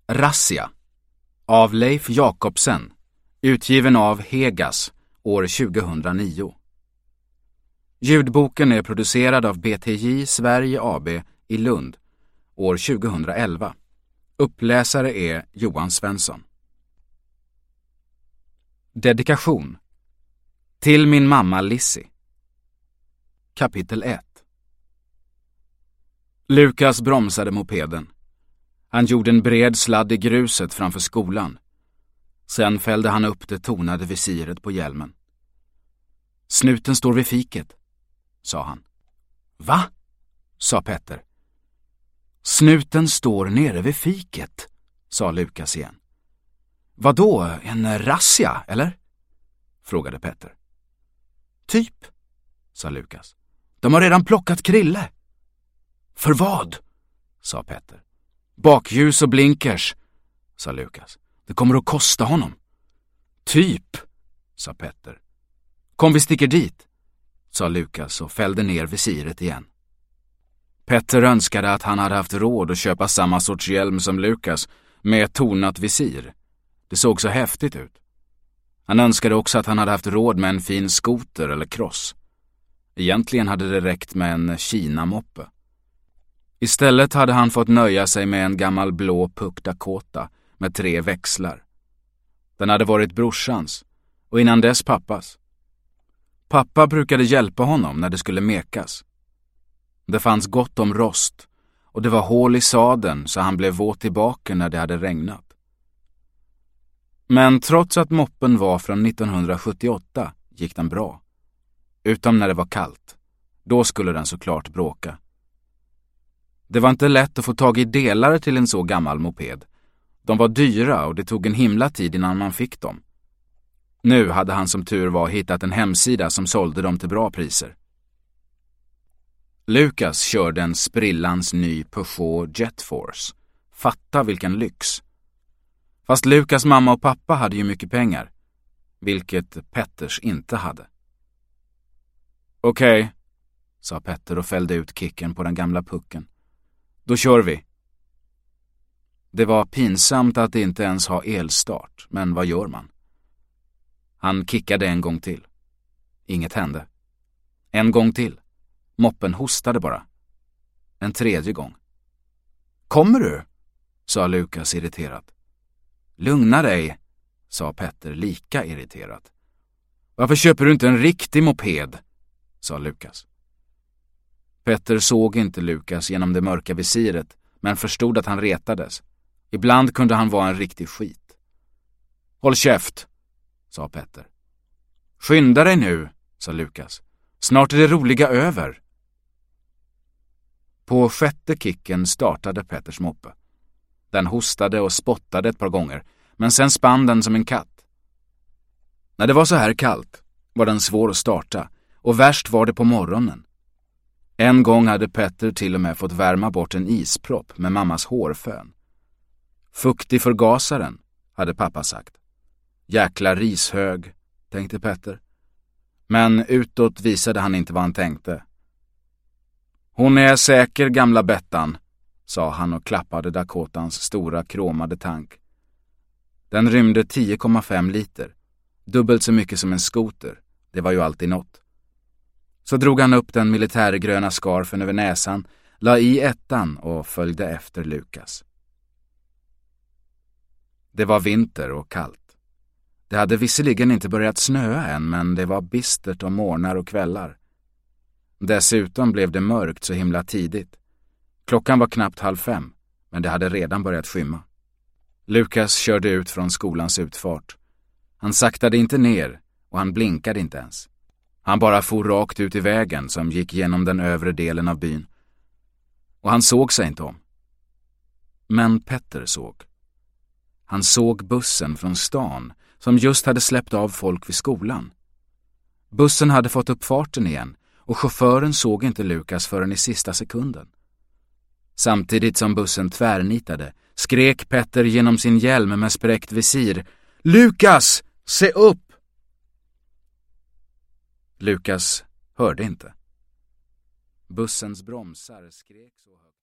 Razzia av Leif Jakobsen, utgiven av Hegas år 2009. Ljudboken är producerad av BTJ Sverige AB i Lund år 2011. Uppläsare är Johan Svensson. Dedikation. Till min mamma Lissy. Kapitel 1. Lukas bromsade mopeden. Han gjorde en bred sladd i gruset framför skolan. Sen fällde han upp det tonade visiret på hjälmen. Snuten står vid fiket, sa han. Va? Sa Petter. Snuten står nere vid fiket, sa Lukas igen. Vadå, en razzia, eller? Frågade Petter. Typ, sa Lukas. De har redan plockat Krille. För vad? Sa Petter. Bakljus och blinkers, sa Lukas. Det kommer att kosta honom. Typ, sa Petter. Kom vi sticker dit, sa Lukas och fällde ner visiret igen. Petter önskade att han hade haft råd att köpa samma sorts hjälm som Lukas med ett tonat visir. Det såg så häftigt ut. Han önskade också att han hade haft råd med en fin skoter eller cross. Egentligen hade det räckt med en Kina-moppe. Istället hade han fått nöja sig med en gammal blå Puck Dakota med 3 växlar. Den hade varit brorsans och innan dess pappas. Pappa brukade hjälpa honom när det skulle mekas. Det fanns gott om rost och det var hål i sadeln så han blev våt i baken när det hade regnat. Men trots att moppen var från 1978 gick den bra. Utom när det var kallt. Då skulle den såklart bråka. Det var inte lätt att få tag i delar till en så gammal moped. De var dyra och det tog en himla tid innan man fick dem. Nu hade han som tur var hittat en hemsida som sålde dem till bra priser. Lukas körde en sprillans ny Peugeot Jetforce. Fatta vilken lyx. Fast Lukas mamma och pappa hade ju mycket pengar. Vilket Petters inte hade. Okej, sa Petter och fällde ut kicken på den gamla pucken. Då kör vi. Det var pinsamt att inte ens ha elstart, men vad gör man? Han kickade en gång till. Inget hände. En gång till. Moppen hostade bara. En tredje gång. Kommer du? Sa Lukas irriterat. Lugna dig, sa Petter lika irriterat. Varför köper du inte en riktig moped? Sa Lukas. Petter såg inte Lukas genom det mörka visiret, men förstod att han retades. Ibland kunde han vara en riktig skit. Håll käft, sa Petter. Skynda dig nu, sa Lukas. Snart är det roliga över. På 6:e kicken startade Petters moppe. Den hostade och spottade ett par gånger, men sen spann den som en katt. När det var så här kallt var den svår att starta, och värst var det på morgonen. En gång hade Petter till och med fått värma bort en ispropp med mammas hårfön. Fukt i förgasaren, hade pappa sagt. Jäkla rishög, tänkte Petter. Men utåt visade han inte vad han tänkte. Hon är säker, gamla Bettan, sa han och klappade Dakotans stora kromade tank. Den rymde 10,5 liter, dubbelt så mycket som en skoter. Det var ju alltid något. Så drog han upp den militärgröna skarfen över näsan, la i ettan och följde efter Lukas. Det var vinter och kallt. Det hade visserligen inte börjat snöa än, men det var bistert om morgnar och kvällar. Dessutom blev det mörkt så himla tidigt. Klockan var knappt 4:30, men det hade redan börjat skymma. Lukas körde ut från skolans utfart. Han saktade inte ner och han blinkade inte ens. Han bara for rakt ut i vägen som gick genom den övre delen av byn. Och han såg sig inte om. Men Petter såg. Han såg bussen från stan som just hade släppt av folk vid skolan. Bussen hade fått upp farten igen och chauffören såg inte Lukas förrän i sista sekunden. Samtidigt som bussen tvärnitade skrek Petter genom sin hjälm med spräckt visir: Lukas, se upp! Lukas hörde inte. Bussens bromsar skrek så högt.